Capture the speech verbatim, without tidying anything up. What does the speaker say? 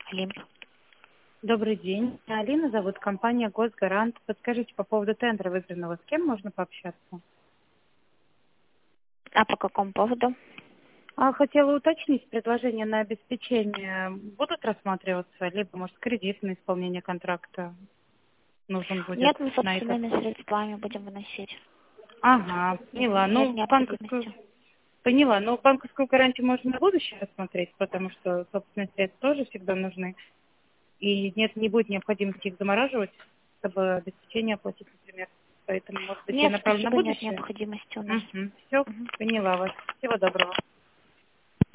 Олимп. Добрый день. Меня Алина зовут, компания «Госгарант». Подскажите, по поводу тендера выигранного, с кем можно пообщаться? А по какому поводу? А, хотела уточнить, предложения на обеспечение будут рассматриваться, либо, может, кредит на исполнение контракта нужен будет Нет, мы на этот? собственными средствами будем выносить. Ага, поняла. Нет Ну, банковскую... необходимости. Поняла. Но банковскую гарантию можно на будущее рассмотреть, потому что собственные средства тоже всегда нужны. И нет, не будет необходимости их замораживать, чтобы обеспечение оплатить, например. Поэтому, может быть, я Нет, направлю на спасибо, нет будущее? необходимости у нас. Угу. Все, Мгм. поняла вас. Всего доброго.